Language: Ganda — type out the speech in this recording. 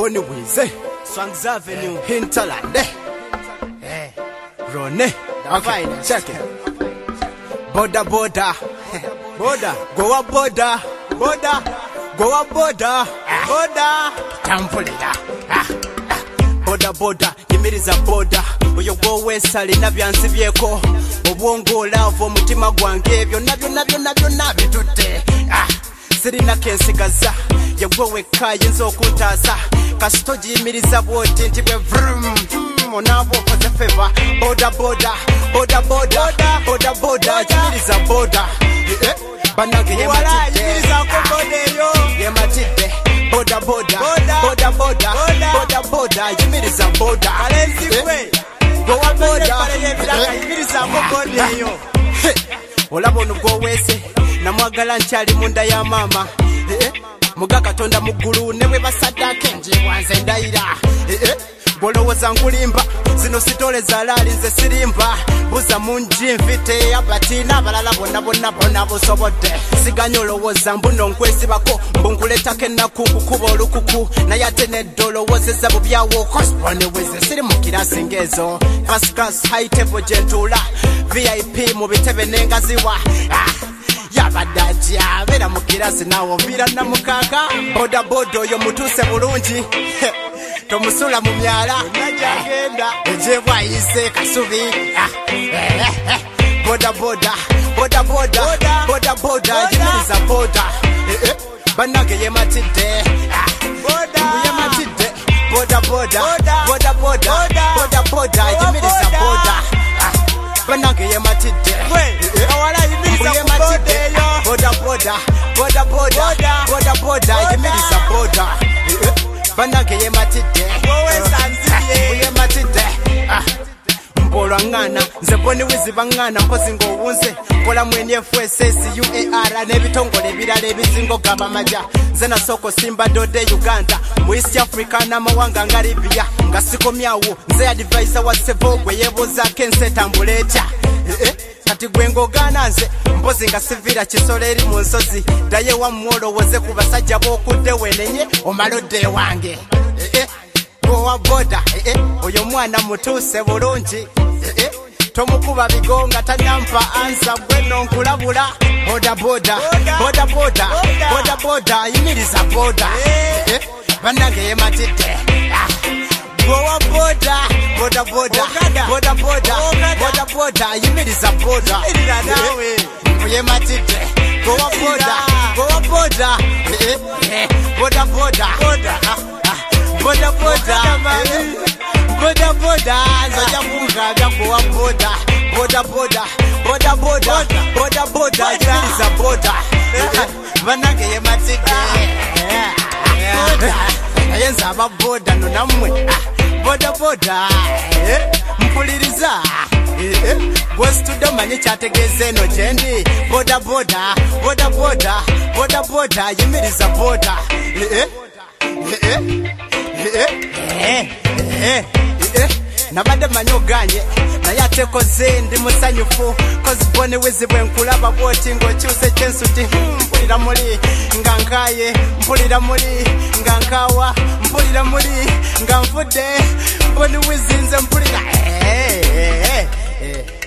Bonnie Wize, Swangs Avenue, Hinterland, Rone, okay, check it. Boda, boda, Boda, go up boda, Boda, go up boda, Boda, tampulira. Boda boda, yimiriza boda, oyo gwowe salina byansibyeko, obwongo lava omutima gwange byonna bitutte. Sirina kensigaza, yegwewe kayinza okuntaasa, kasito giyimiriza bwoti nti bwe vrum, onaaba okoze feva. Boda boda, boda boda, boda boda, yimiriza boda. Bannange yematidde. Boda boda, boda boda, boda boda, yimiriza boda. Gowa boda, yimiriza boda eyo. Olaba ono gw'oweese namwagala nkyali munda ya maama. Muga Katonda mu ggulu ne bwe basaddako enjiibwa nze ndayira. Bw'olowooza nkulimba zino sitole zaalaali nze sirimba. Buza mungi nfite abati n'abalala bonna busobodde. Siganya olowooza mbuno nkwesibako mbunkuleetako ennaku nkukuba olukuku. Naye ate nedda olowoozezza bubyawo Bonnie Wize siri mu kiraasi ng'ezo. First class high table gye ntuula, VIP mu bitebe n'engaziwa. Yabadde atya abeera mu kiraasi naawe oviira namukaaga. Boda boda oyo mutuuse bulungi, tomusula mu myala Najagenda, ejeebwa ayise kasubi. Boda boda, boda boda, boda boda, yimiriza boda. Bannange yematidde, Boda, yematidde. Boda boda, boda boda, boda boda, yimiriza boda. Bannange yematidde, awala yimiriza ku boda eyo. boda boda, boda boda, boda boda, yimiriza boda. Bannange yematidde, Wowe sanzibye. yematidde. Mbolwa ngana, nze Bonnie Wize bangana mpozi ng'owunze. Nkola mu NFSS, UAR n'ebitongole ebirala ebizinga ogamba amaja. Nze nasooka osimba dode Uganda, mu East Africa n'amawanga nga Libya. Nga sikomyawo, nze advisor wa Sevo gwe yeebuuzaako ensi etambula etya. Kati gwe ng'ogaana nze mpozi nga siviira kisolo eri mu nsozi. Ddayo ewammwe olowooze ku basajja b'okudde wenenye omalodde ewange. Gowa boda, oyo mwana mutuuse bulungi. Tomukuba bigonga tanampa ansa gwe nonkulabula. Boda boda, boda boda, boda boda, yimiriza boda. Bannange yematidde. Gowa boda, boda boda, boda boda, boda boda, yimiriza boda. Yimiriza naawe. Yematidde. Gowa boda, gowa boda, boda boda, boda boda, boda boda, nzajja kunkabya gowa boda, boda boda, boda boda, boda boda, yimiriza boda. Bannange yematidde. Naye nze aba boda no nammwe boda boda, mpuliriza. Bwesitudde omanyi kyategeeza eno gye ndi. Boda boda, boda boda, boda boda, yimiriza boda. Nabadde manyi oganye naye ate koze ndi musanyufu. Kozi Bonnie Wize bwe nkulaba bwoti ng'okyuse kyensuti. Mpulira muli nga nkaaye, mpulira muli nga nkaawa, mpulira muli nga nfudde. Bonnie Wize nze mpulira